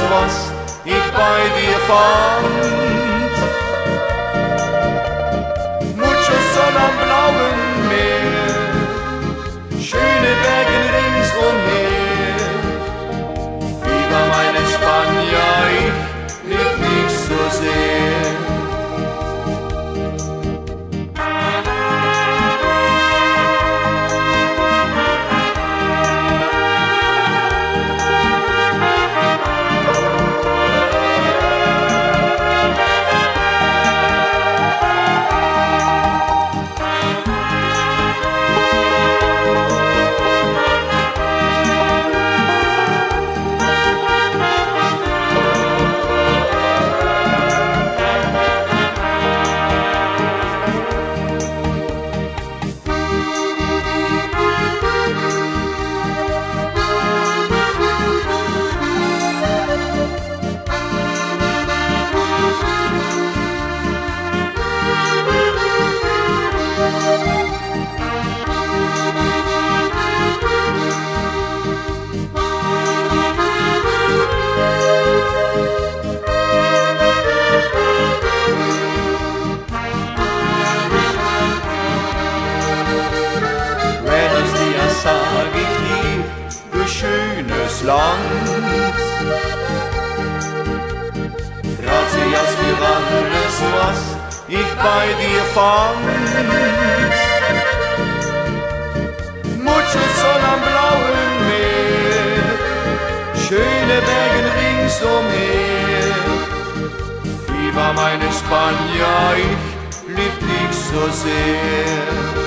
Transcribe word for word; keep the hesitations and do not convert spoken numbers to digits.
was ich bei dir fand. Mucho Sol am blauen Meer, schöne Berge ringsumher. Viva mein España, ich lieb dich so sehr. Sag ich dir, du schönes Land. Gracias für alles, was ich bei dir fand. Mucho Sol am blauen Meer, schöne Berge ringsumher. Viva meine España, ich lieb dich so sehr.